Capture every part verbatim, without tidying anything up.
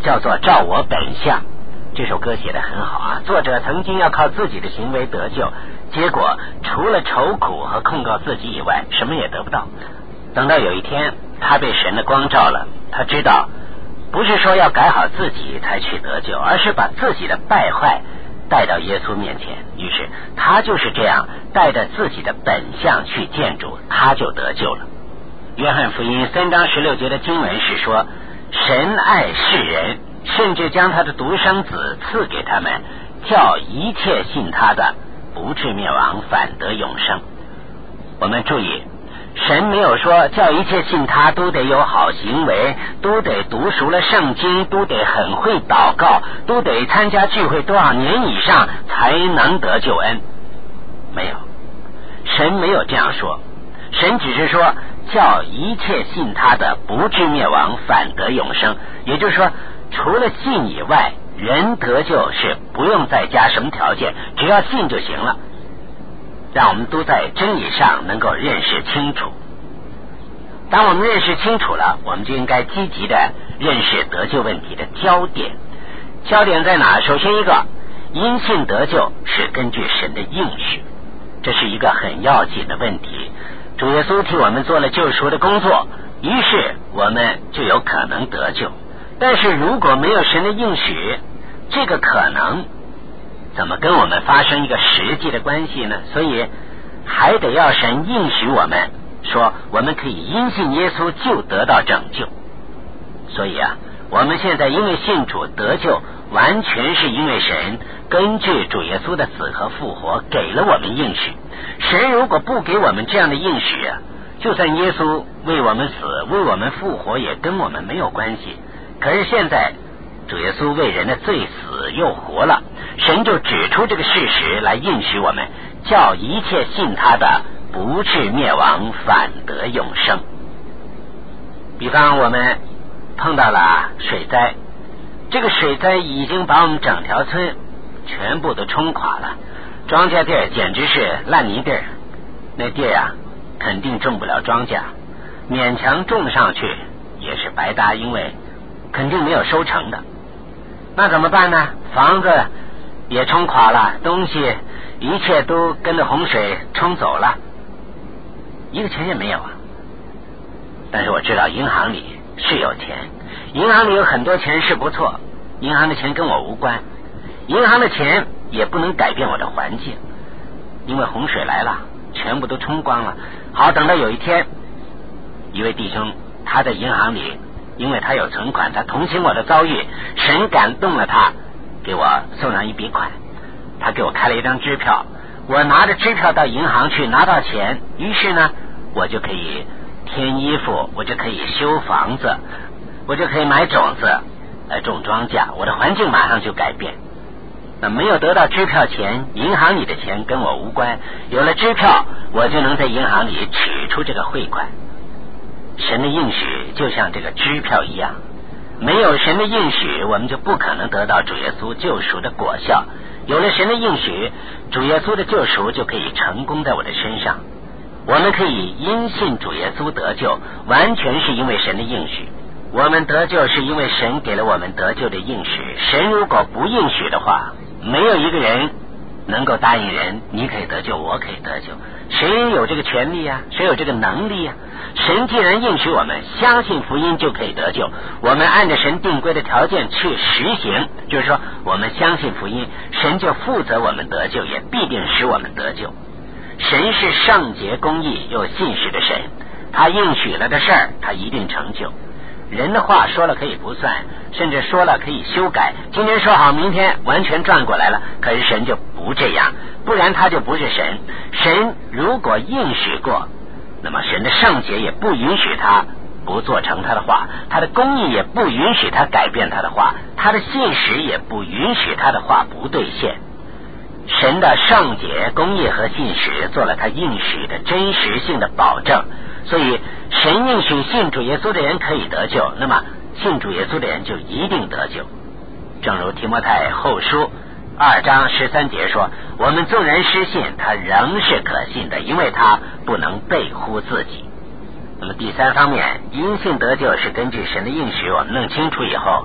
叫做照我本相。这首歌写得很好啊，作者曾经要靠自己的行为得救，结果除了愁苦和控告自己以外什么也得不到。等到有一天他被神的光照了，他知道不是说要改好自己才去得救，而是把自己的败坏带到耶稣面前，于是他就是这样带着自己的本相去见主，他就得救了。约翰福音三章十六节的经文是说，神爱世人，甚至将他的独生子赐给他们，叫一切信他的不至灭亡，反得永生。我们注意，神没有说叫一切信他都得有好行为，都得读熟了圣经，都得很会祷告，都得参加聚会多少年以上才能得救恩。没有，神没有这样说，神只是说叫一切信他的不至灭亡，反得永生。也就是说，除了信以外，人得救是不用再加什么条件，只要信就行了。让我们都在真理上能够认识清楚。当我们认识清楚了，我们就应该积极的认识得救问题的焦点。焦点在哪？首先一个，因信得救是根据神的应许，这是一个很要紧的问题。主耶稣替我们做了救赎的工作，于是我们就有可能得救。但是如果没有神的应许，这个可能怎么跟我们发生一个实际的关系呢？所以还得要神应许我们说我们可以因信耶稣就得到拯救。所以啊，我们现在因为信主得救，完全是因为神根据主耶稣的死和复活给了我们应许。神如果不给我们这样的应许啊，就算耶稣为我们死为我们复活也跟我们没有关系。可是现在主耶稣为人的罪死又活了，神就指出这个事实来应许我们，叫一切信他的不至灭亡，反得永生。比方我们碰到了水灾，这个水灾已经把我们整条村全部都冲垮了，庄稼地儿简直是烂泥地儿，那地儿啊肯定种不了庄稼，勉强种上去也是白搭，因为肯定没有收成的。那怎么办呢？房子也冲垮了，东西一切都跟着洪水冲走了，一个钱也没有啊。但是我知道银行里是有钱，银行里有很多钱是不错，银行的钱跟我无关，银行的钱也不能改变我的环境，因为洪水来了全部都冲光了。好，等到有一天一位弟兄他在银行里，因为他有存款，他同情我的遭遇，神感动了他，给我送上一笔款，他给我开了一张支票，我拿着支票到银行去拿到钱，于是呢我就可以添衣服，我就可以修房子，我就可以买种子来种庄稼，我的环境马上就改变。那没有得到支票钱，银行里的钱跟我无关，有了支票我就能在银行里取出这个汇款。神的应许就像这个支票一样，没有神的应许，我们就不可能得到主耶稣救赎的果效。有了神的应许，主耶稣的救赎就可以成功在我的身上。我们可以因信主耶稣得救，完全是因为神的应许。我们得救是因为神给了我们得救的应许，神如果不应许的话，没有一个人能够答应人你可以得救我可以得救，谁有这个权利啊？谁有这个能力啊？神既然应许我们相信福音就可以得救，我们按照神定规的条件去实行，就是说我们相信福音，神就负责我们得救，也必定使我们得救。神是圣洁公义又信实的神，他应许了的事儿他一定成就。人的话说了可以不算，甚至说了可以修改，今天说好明天完全转过来了，可是神就不这样，不然他就不是神。神如果应许过，那么神的圣洁也不允许他不做成他的话，他的公义也不允许他改变他的话，他的信实也不允许他的话不兑现。神的圣洁、公义和信实做了他应许的真实性的保证，所以神应许信主耶稣的人可以得救，那么信主耶稣的人就一定得救。正如提摩太后书二章十三节说，我们纵然失信，他仍是可信的，因为他不能背乎自己。那么第三方面，因信得救是根据神的应许，我们弄清楚以后，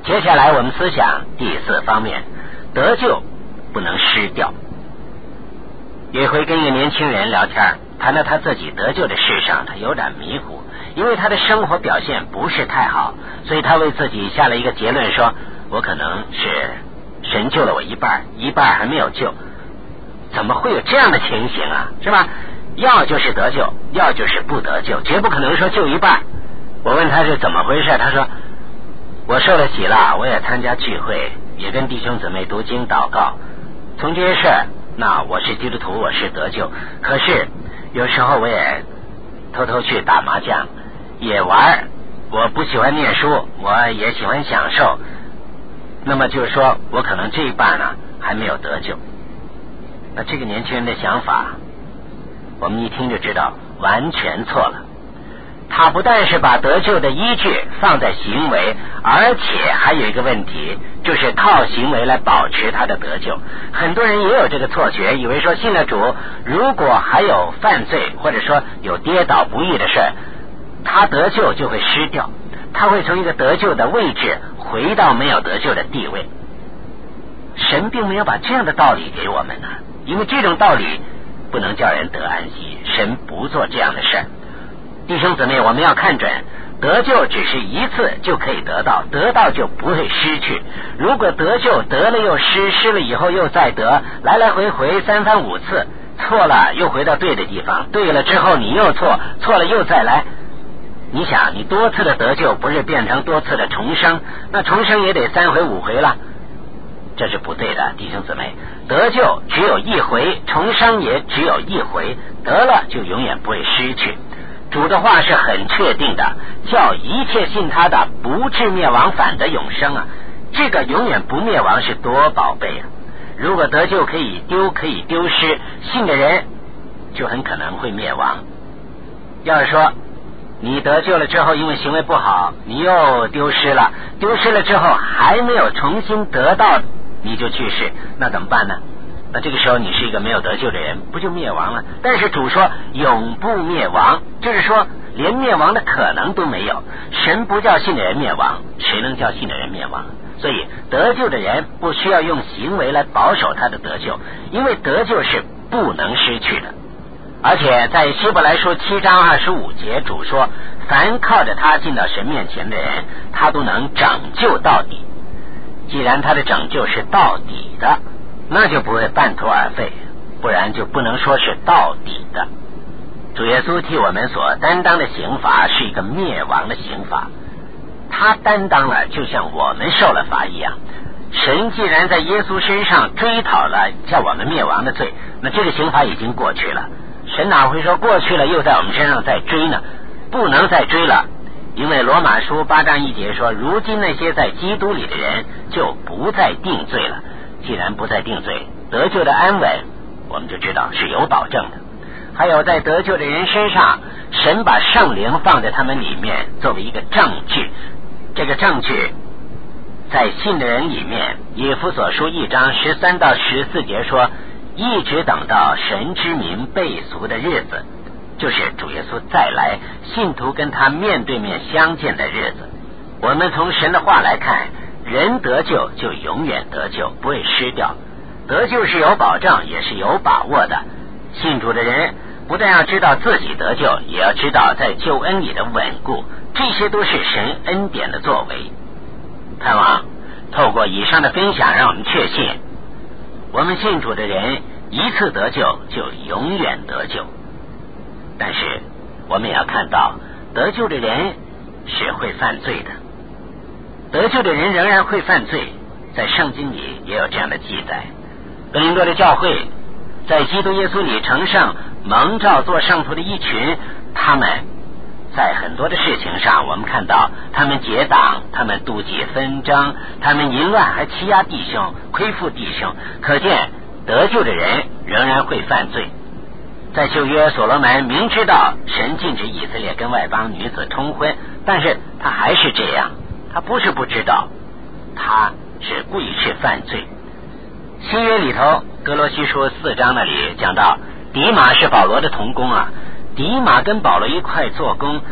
接下来我们思想第四方面，得救不能失掉。有一回跟一个年轻人聊天，谈到他自己得救的事上，他有点迷糊，因为他的生活表现不是太好，所以他为自己下了一个结论，说我可能是神救了我一半，一半还没有救。怎么会有这样的情形啊，是吧？要就是得救，要就是不得救，绝不可能说救一半。我问他是怎么回事，他说我受了洗了，我也参加聚会，也跟弟兄姊妹读经祷告，从这些事，那我是基督徒，我是得救。可是有时候我也偷偷去打麻将，也玩，我不喜欢念书，我也喜欢享受，那么就是说我可能这一半呢还没有得救。那这个年轻人的想法，我们一听就知道完全错了。他不但是把得救的依据放在行为，而且还有一个问题，就是靠行为来保持他的得救。很多人也有这个错觉，以为说信了主，如果还有犯罪或者说有跌倒不义的事，他得救就会失掉，他会从一个得救的位置回到没有得救的地位。神并没有把这样的道理给我们呢、啊，因为这种道理不能叫人得安息，神不做这样的事。弟兄姊妹，我们要看准，得救只是一次就可以得到，得到就不会失去。如果得救得了又失，失了以后又再得，来来回回三番五次，错了又回到对的地方，对了之后你又错，错了又再来，你想你多次的得救不是变成多次的重生，那重生也得三回五回了，这是不对的。弟兄姊妹，得救只有一回，重生也只有一回，得了就永远不会失去。主的话是很确定的，叫一切信他的不至灭亡，反得永生啊！这个永远不灭亡是多宝贝啊！如果得救可以丢，可以丢失，信的人就很可能会灭亡。要是说你得救了之后，因为行为不好，你又丢失了，丢失了之后还没有重新得到，你就去世，那怎么办呢？那这个时候你是一个没有得救的人，不就灭亡了？但是主说永不灭亡，就是说连灭亡的可能都没有。神不叫信的人灭亡，谁能叫信的人灭亡？所以得救的人不需要用行为来保守他的得救，因为得救是不能失去的。而且在希伯来书七章二十五节，主说凡靠着他进到神面前的人，他都能拯救到底。既然他的拯救是到底的，那就不会半途而废，不然就不能说是到底的。主耶稣替我们所担当的刑罚是一个灭亡的刑罚，他担当了就像我们受了罚一样。神既然在耶稣身上追讨了叫我们灭亡的罪，那这个刑罚已经过去了，神哪会说过去了又在我们身上再追呢？不能再追了，因为罗马书八章一节说，如今那些在基督里的人就不再定罪了。既然不再定罪，得救的安稳我们就知道是有保证的。还有在得救的人身上，神把圣灵放在他们里面作为一个证据，这个证据在信的人里面，以弗所书一章十三到十四节说，一直等到神之民被赎的日子，就是主耶稣再来，信徒跟他面对面相见的日子。我们从神的话来看，人得救就永远得救，不会失掉。得救是有保障也是有把握的。信主的人不但要知道自己得救，也要知道在救恩里的稳固，这些都是神恩典的作为。盼望透过以上的分享，让我们确信我们信主的人一次得救就永远得救。但是我们也要看到，得救的人是会犯罪的，得救的人仍然会犯罪，在圣经里也有这样的记载。哥林多的教会在基督耶稣里成圣蒙召做圣徒的一群，他们在很多的事情上，我们看到他们结党，他们妒忌纷争，他们淫乱还欺压弟兄，亏负弟兄，可见得救的人仍然会犯罪。在旧约，所罗门明知道神禁止以色列跟外邦女子通婚，但是他还是这样，他不是不知道，他是故意去犯罪。新约里头哥罗西书四章那里讲到，迪马是保罗的同工啊，迪马跟保罗一块做工，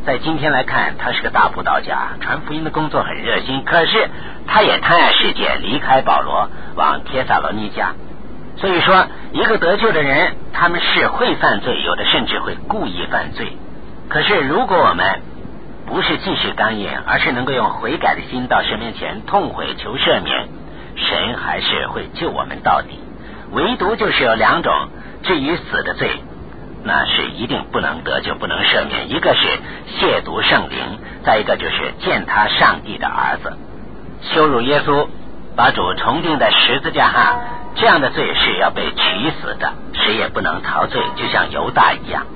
在今天来看，他是个大布道家，传福音的工作很热心，可是他也贪爱世界，离开保罗往帖撒罗尼迦。所以说，一个得救的人，他们是会犯罪，有的甚至会故意犯罪。可是如果我们不是继续刚硬，而是能够用悔改的心到神面前痛悔求赦免，神还是会救我们到底。唯独就是有两种，至于死的罪，那是一定不能得救，不能赦免。一个是亵渎圣灵，再一个就是践踏上帝的儿子，羞辱耶稣，把主重钉在十字架上，这样的罪是要被取死的，谁也不能逃罪，就像犹大一样。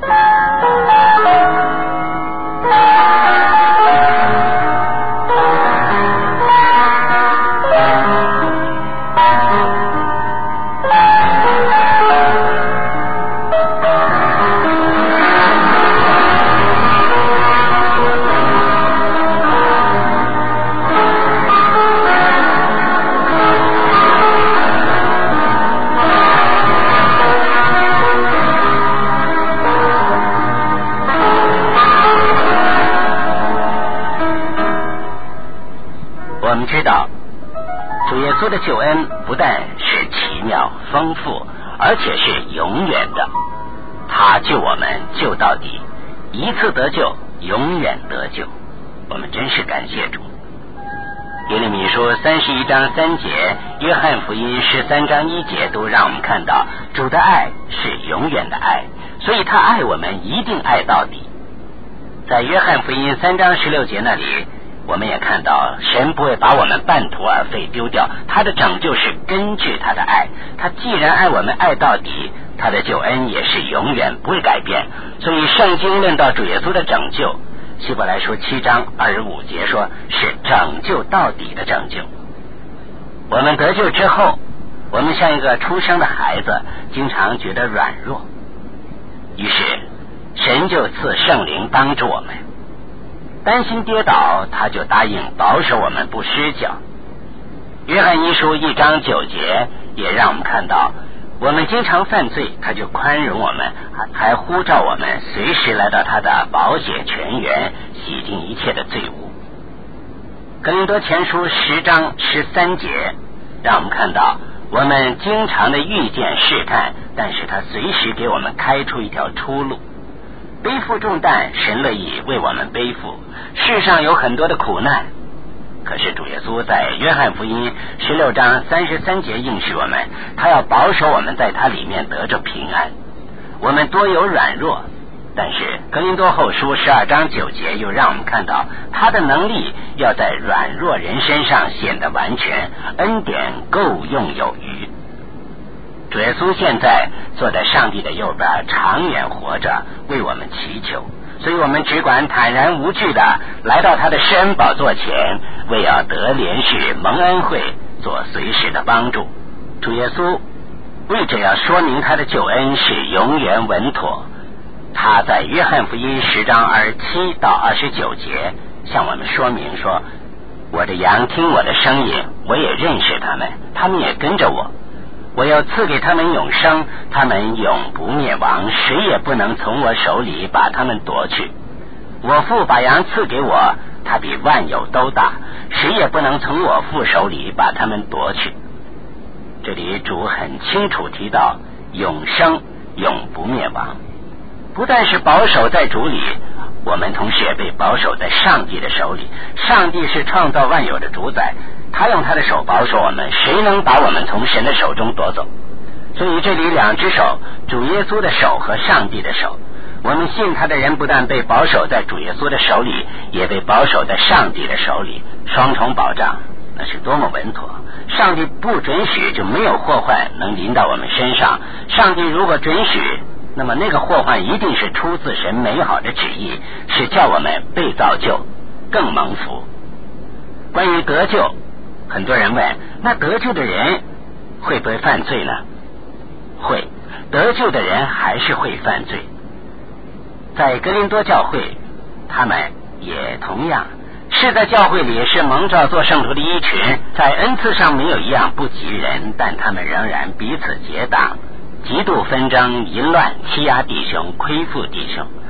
我们知道主耶稣的救恩不但是奇妙丰富，而且是永远的，他救我们救到底，一次得救永远得救，我们真是感谢主。耶利米书三十一章三节，约翰福音十三章一节都让我们看到主的爱是永远的爱，所以他爱我们一定爱到底。在约翰福音三章十六节那里，我们也看到神不会把我们半途而废丢掉，他的拯救是根据他的爱，他既然爱我们爱到底，他的救恩也是永远不会改变。所以圣经论到主耶稣的拯救，希伯来书七章二十五节说是拯救到底的拯救。我们得救之后，我们像一个出生的孩子，经常觉得软弱，于是神就赐圣灵帮助我们，担心跌倒，他就答应保守我们不失脚。约翰一书一章九节也让我们看到，我们经常犯罪，他就宽容我们，还呼召我们随时来到他的宝血泉源，洗净一切的罪污。哥林多前书十章十三节让我们看到，我们经常的遇见试探，但是他随时给我们开出一条出路。背负重担，神乐意为我们背负。世上有很多的苦难，可是主耶稣在约翰福音十六章三十三节应许我们，他要保守我们在他里面得着平安。我们多有软弱，但是哥林多后书十二章九节又让我们看到，他的能力要在软弱人身上显得完全，恩典够用有余。主耶稣现在坐在上帝的右边，长远活着为我们祈求，所以我们只管坦然无惧的来到他的施恩宝座前，为要得怜恤蒙恩惠，做随时的帮助。主耶稣为着要说明他的救恩是永远稳妥，他在约翰福音十章二十七到二十九节向我们说明说，我的羊听我的声音，我也认识他们，他们也跟着我，我要赐给他们永生，他们永不灭亡，谁也不能从我手里把他们夺去。我父把羊赐给我，他比万有都大，谁也不能从我父手里把他们夺去。这里主很清楚提到永生永不灭亡，不但是保守在主里，我们同时也被保守在上帝的手里。上帝是创造万有的主宰，他用他的手保守我们，谁能把我们从神的手中夺走？所以这里两只手，主耶稣的手和上帝的手，我们信他的人不但被保守在主耶稣的手里，也被保守在上帝的手里，双重保障，那是多么稳妥。上帝不准许，就没有祸患能临到我们身上，上帝如果准许，那么那个祸患一定是出自神美好的旨意，是叫我们被造就更蒙福。关于得救，很多人问，那得救的人会不会犯罪呢？会，得救的人还是会犯罪。在哥林多教会，他们也同样是在教会里是蒙召做圣徒的一群，在恩赐上没有一样不及人，但他们仍然彼此结党，极度纷争淫乱，欺压弟兄，亏负弟兄。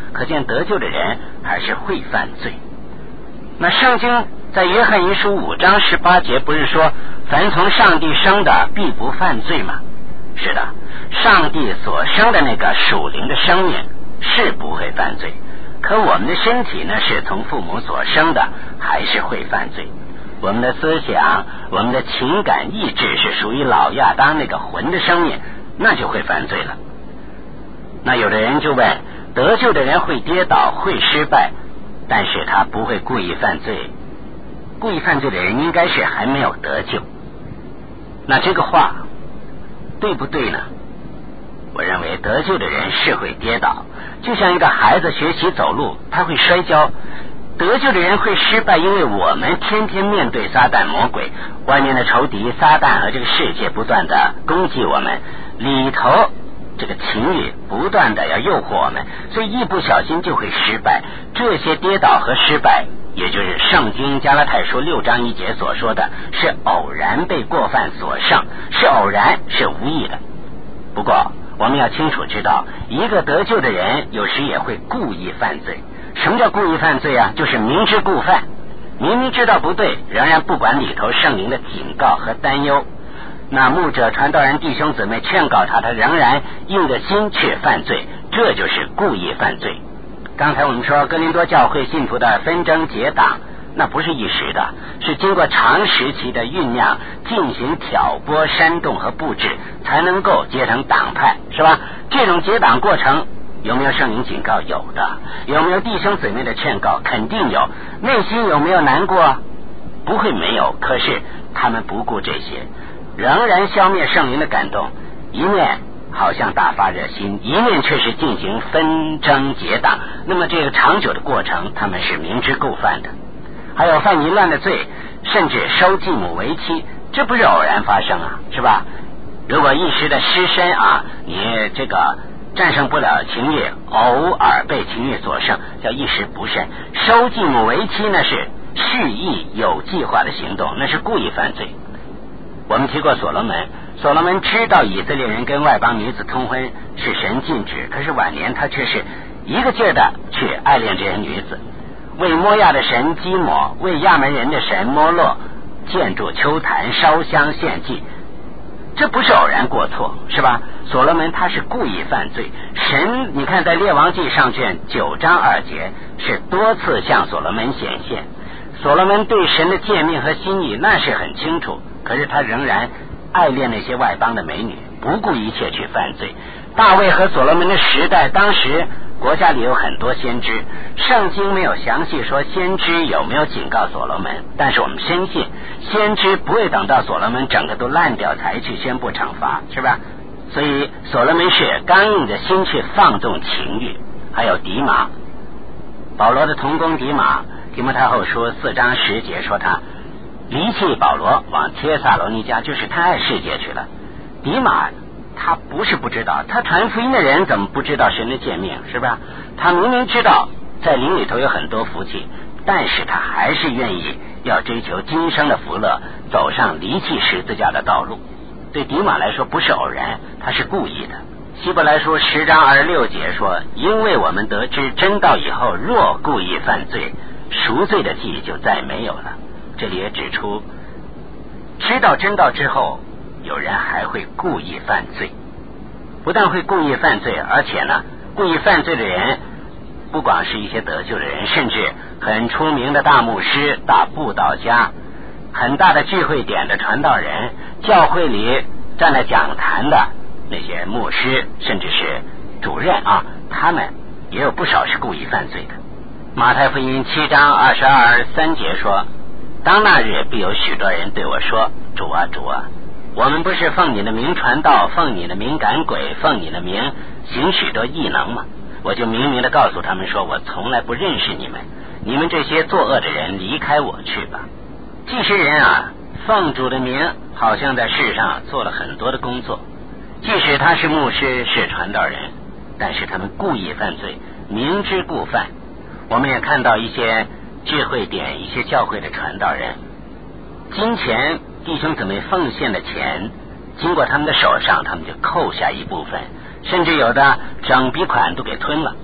可见得救的人还是会犯罪。那圣经在约翰一书五章十八节不是说凡从上帝生的必不犯罪吗？是的，上帝所生的那个属灵的生命是不会犯罪，可我们的身体呢，是从父母所生的，还是会犯罪。我们的思想，我们的情感意志是属于老亚当那个魂的生命，那就会犯罪了。那有的人就问，得救的人会跌倒，会失败，但是他不会故意犯罪，故意犯罪的人应该是还没有得救。那这个话对不对呢？我认为得救的人是会跌倒，就像一个孩子学习走路，他会摔跤。得救的人会失败，因为我们天天面对撒旦魔鬼，外面的仇敌撒旦和这个世界不断的攻击我们，里头这个情欲不断的要诱惑我们，所以一不小心就会失败。这些跌倒和失败，也就是圣经加拉太书六章一节所说的，是偶然被过犯所胜，是偶然，是无意的。不过我们要清楚知道，一个得救的人有时也会故意犯罪。什么叫故意犯罪啊？就是明知故犯，明明知道不对，仍然不管里头圣灵的警告和担忧。那牧者传道人弟兄姊妹劝告他，他仍然硬着心去犯罪，这就是故意犯罪。刚才我们说哥林多教会信徒的纷争结党，那不是一时的，是经过长时期的酝酿，进行挑拨煽动和布置，才能够结成党派，是吧？这种结党过程有没有圣灵警告？有的。有没有弟兄姊妹的劝告？肯定有。内心有没有难过？不会没有。可是他们不顾这些，仍然消灭圣灵的感动，一面好像大发热心，一面却是进行纷争结党。那么这个长久的过程，他们是明知故犯的。还有犯淫乱的罪，甚至收继母为妻，这不是偶然发生啊，是吧？如果一时的失身啊，你这个战胜不了情欲，偶尔被情欲所胜，叫一时不慎。收继母为妻呢，是蓄意有计划的行动，那是故意犯罪。我们提过所罗门，所罗门知道以色列人跟外邦女子通婚是神禁止，可是晚年他却是一个劲儿的去爱恋这些女子，为摩亚的神基抹，为亚门人的神摩洛建筑丘坛，烧香献祭，这不是偶然过错，是吧？所罗门他是故意犯罪。神你看在列王记上卷九章二节是多次向所罗门显现，所罗门对神的诫命和心意那是很清楚，可是他仍然爱恋那些外邦的美女，不顾一切去犯罪。大卫和所罗门的时代，当时国家里有很多先知，圣经没有详细说先知有没有警告所罗门，但是我们深信先知不会等到所罗门整个都烂掉才去宣布惩罚，是吧？所以所罗门是刚硬着心去放纵情欲。还有迪马，保罗的同工迪马，提摩太后书四章十节说他离弃保罗往帖撒罗尼迦，就是他爱世界去了。迪马他不是不知道，他传福音的人怎么不知道神的诫命，是吧？他明明知道在灵里头有很多福气，但是他还是愿意要追求今生的福乐，走上离弃十字架的道路。对迪马来说不是偶然，他是故意的。希伯来书十章二十六节说，因为我们得知真道以后，若故意犯罪，赎罪的记就再没有了。这里也指出，知道真道之后，有人还会故意犯罪。不但会故意犯罪，而且呢，故意犯罪的人不光是一些得救的人，甚至很出名的大牧师、大布道家，很大的聚会点的传道人，教会里站在讲坛的那些牧师，甚至是主任啊，他们也有不少是故意犯罪的。马太福音七章二十二三节说，当那日必有许多人对我说，主啊主啊，我们不是奉你的名传道，奉你的名赶鬼，奉你的名行许多异能吗？我就明明的告诉他们说，我从来不认识你们，你们这些作恶的人，离开我去吧。这些人啊，奉主的名好像在世上做了很多的工作，即使他是牧师是传道人，但是他们故意犯罪，明知故犯。我们也看到一些聚会点，一些教会的传道人，金钱弟兄姊妹奉献的钱经过他们的手上，他们就扣下一部分，甚至有的整笔款都给吞了。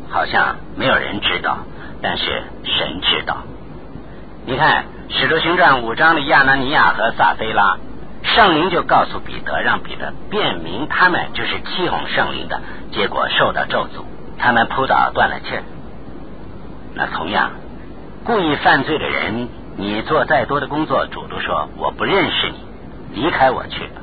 好像没有人知道，但是神知道。你看使徒行传五章的亚拿尼亚和撒非拉，圣灵就告诉彼得，让彼得辨明他们就是欺哄圣灵的，结果受到咒诅，他们扑倒断了气儿。那同样故意犯罪的人，你做再多的工作，主都说我不认识你，离开我去吧。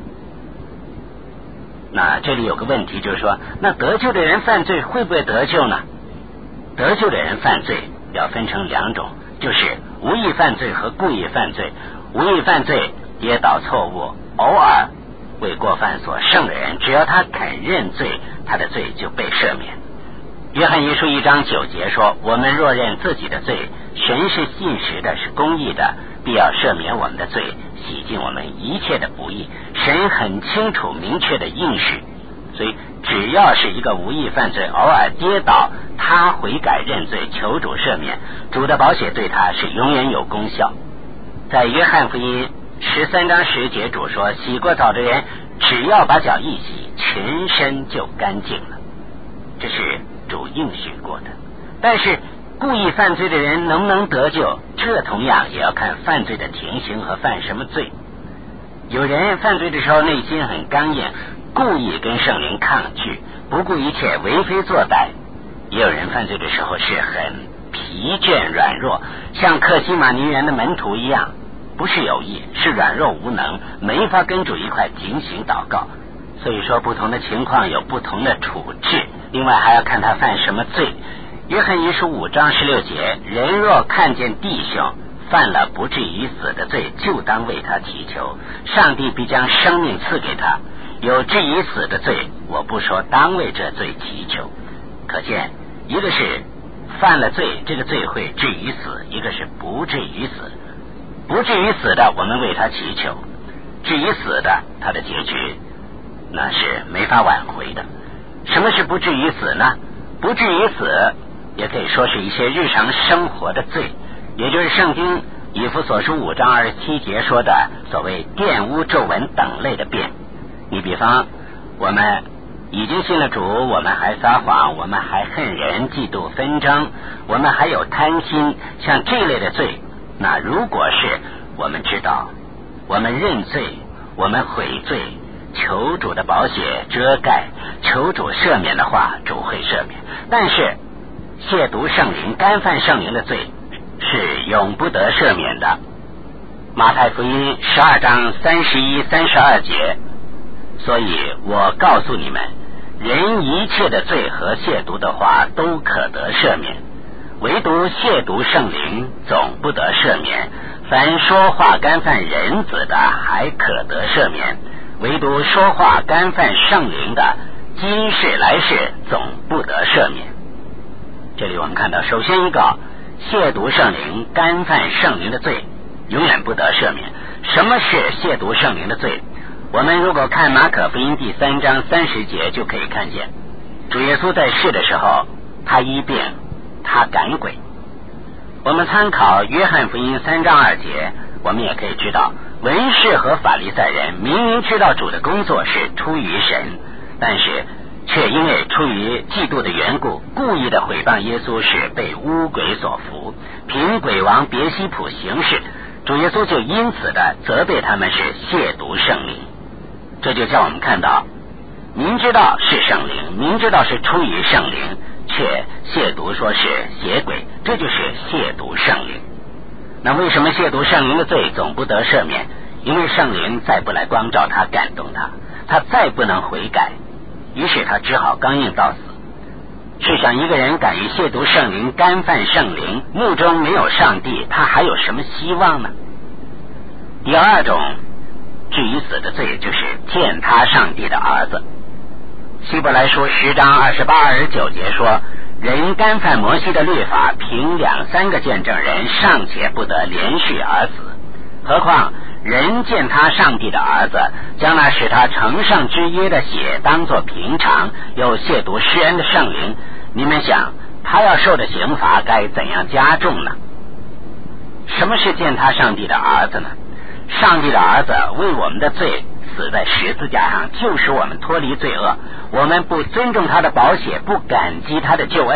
那这里有个问题，就是说那得救的人犯罪会不会得救呢？得救的人犯罪要分成两种，就是无意犯罪和故意犯罪。无意犯罪跌倒错误，偶尔为过犯所胜的人，只要他肯认罪，他的罪就被赦免。约翰一书一章九节说，我们若认自己的罪，神是信实的，是公义的，必要赦免我们的罪，洗净我们一切的不义。神很清楚明确的应许，所以只要是一个无意犯罪，偶尔跌倒，他悔改认罪，求主赦免，主的宝血对他是永远有功效。在约翰福音十三章十节，主说洗过澡的人只要把脚一洗，全身就干净了，这是主应许过的。但是故意犯罪的人能不能得救，这同样也要看犯罪的情形和犯什么罪。有人犯罪的时候内心很刚硬，故意跟圣灵抗拒，不顾一切为非作歹；也有人犯罪的时候是很疲倦软弱，像客西马尼园的门徒一样，不是有意，是软弱无能，没法跟主一块警醒祷告。所以说不同的情况有不同的处置，另外还要看他犯什么罪。约翰一书五章十六节，人若看见弟兄犯了不至于死的罪，就当为他祈求，上帝必将生命赐给他。有至于死的罪，我不说当为这罪祈求。可见一个是犯了罪，这个罪会至于死，一个是不至于死。不至于死的我们为他祈求，至于死的他的结局那是没法挽回的。什么是不至于死呢？不至于死也可以说是一些日常生活的罪，也就是圣经以弗所书五章二十七节说的所谓玷污皱纹等类的变。你比方我们已经信了主，我们还撒谎，我们还恨人，嫉妒纷争，我们还有贪心，像这类的罪，那如果是我们知道，我们认罪，我们悔罪，求主的宝血遮盖，求主赦免的话，主会赦免。但是亵渎圣灵、干犯圣灵的罪是永不得赦免的。马太福音十二章三十一、三十二节，所以我告诉你们，人一切的罪和亵渎的话都可得赦免，唯独亵渎圣灵总不得赦免。凡说话干犯人子的还可得赦免，唯独说话干犯圣灵的，今世来世总不得赦免。这里我们看到，首先一个亵渎圣灵、干犯圣灵的罪永远不得赦免。什么是亵渎圣灵的罪？我们如果看马可福音第三章三十节就可以看见，主耶稣在世的时候，他医病，他赶鬼。我们参考约翰福音三章二节，我们也可以知道，文士和法利赛人明明知道主的工作是出于神，但是却因为出于嫉妒的缘故，故意的毁谤耶稣，是被污鬼所服，凭鬼王别西卜行事。主耶稣就因此的责备他们是亵渎圣灵。这就叫我们看到，明知道是圣灵，明知道是出于圣灵，却亵渎说是邪鬼，这就是亵渎圣灵。那为什么亵渎圣灵的罪总不得赦免？因为圣灵再不来光照他、感动他，他再不能悔改，于是他只好刚硬到死。试想一个人敢于亵渎圣灵、干犯圣灵，目中没有上帝，他还有什么希望呢？第二种至于死的罪，就是践踏上帝的儿子。希伯来书十章二十八、二十九节说，人干犯摩西的律法，凭两三个见证人尚且不得连续而死，何况人践踏上帝的儿子，将那使他成圣之约的血当作平常，又亵渎施恩的圣灵，你们想他要受的刑罚该怎样加重呢？什么是践踏上帝的儿子呢？上帝的儿子为我们的罪死在十字架上，救使我们脱离罪恶。我们不尊重他的宝血，不感激他的救恩，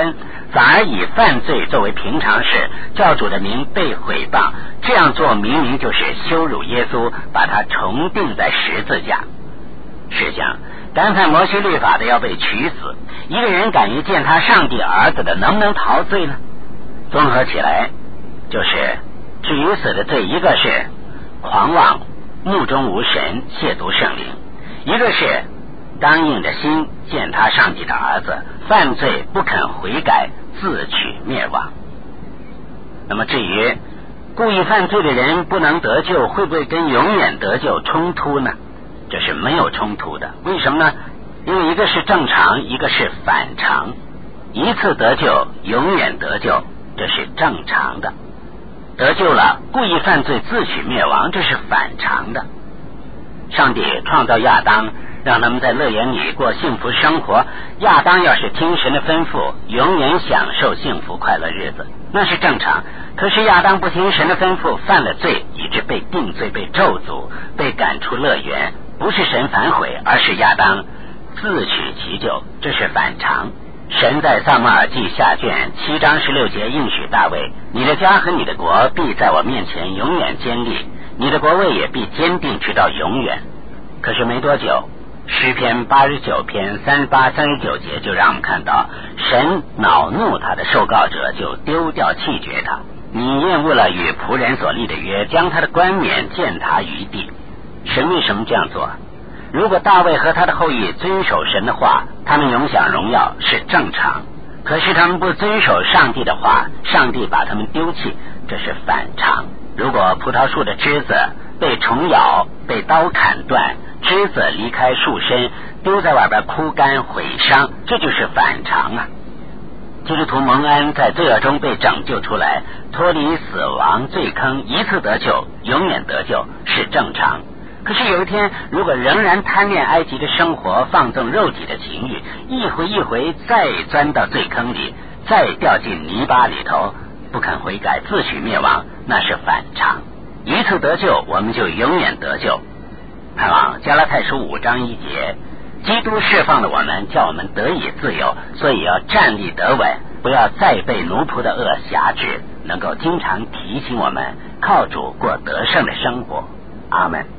反而以犯罪作为平常事，教主的名被毁谤，这样做明明就是羞辱耶稣，把他重钉在十字架。试想，干犯摩西律法的要被取死，一个人敢于践踏上帝儿子的，能不能逃罪呢？综合起来，就是至于死的罪，一个是狂妄、目中无神、亵渎圣灵；一个是刚硬的心，践踏上帝的儿子，犯罪不肯悔改，自取灭亡。那么至于故意犯罪的人不能得救，会不会跟永远得救冲突呢？这是没有冲突的。为什么呢？因为一个是正常，一个是反常。一次得救，永远得救，这是正常的。得救了，故意犯罪自取灭亡，这是反常的。上帝创造亚当，让他们在乐园里过幸福生活，亚当要是听神的吩咐，永远享受幸福快乐日子，那是正常。可是亚当不听神的吩咐，犯了罪，以致被定罪，被咒诅，被赶出乐园，不是神反悔，而是亚当自取其咎，这是反常。神在撒母耳记下卷七章十六节应许大卫，你的家和你的国必在我面前永远坚立，你的国位也必坚定直到永远。可是没多久，诗篇八十九篇三十八、三十九节就让我们看到，神恼怒他的受告者，就丢掉弃绝他。你厌恶了与仆人所立的约，将他的冠冕践踏于地。神为什么这样做？如果大卫和他的后裔遵守神的话，他们永享荣耀是正常。可是他们不遵守上帝的话，上帝把他们丢弃，这是反常。如果葡萄树的枝子被虫咬，被刀砍断，枝子离开树身，丢在外边枯干毁伤，这就是反常啊。基督徒蒙恩，在罪恶中被拯救出来，脱离死亡罪坑，一次得救，永远得救，是正常。可是有一天，如果仍然贪恋埃及的生活，放纵肉体的情欲，一回一回再钻到罪坑里，再掉进泥巴里头，不肯悔改，自取灭亡，那是反常。一次得救，我们就永远得救。盼望加拉太书五章一节，基督释放了我们，叫我们得以自由，所以要站立得稳，不要再被奴仆的恶辖制，能够经常提醒我们靠主过得胜的生活。阿们。